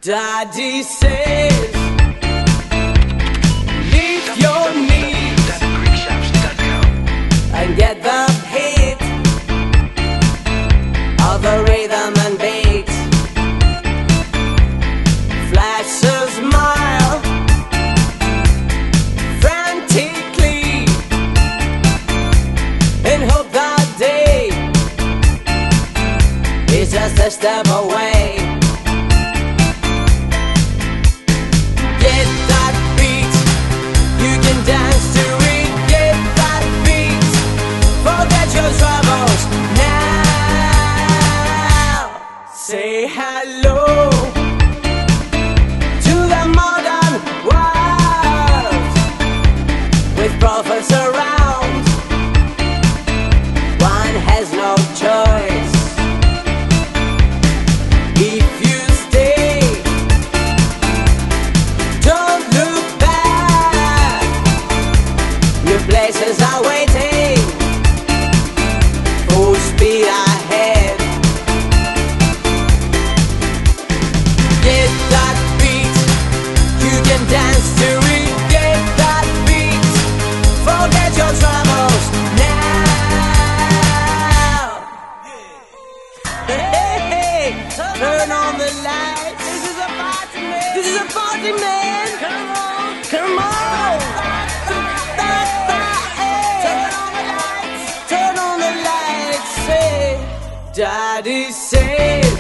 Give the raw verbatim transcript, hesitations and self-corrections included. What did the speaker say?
Daddy says, leave your knees and get the hit of the rhythm and beat. Flash a smile frantically and hope that day is just a step away. Say hello to the modern world with prophets around. One has no choice. If you stay, don't look back. New places are waiting. Full speed ahead. Get that beat, you can dance to it. Get that beat, forget your troubles now. Hey, hey, hey, turn on the lights. This is a party, man. This is a party, man. Come on, come on. Turn on the lights. Turn on the lights. Say, Daddy says.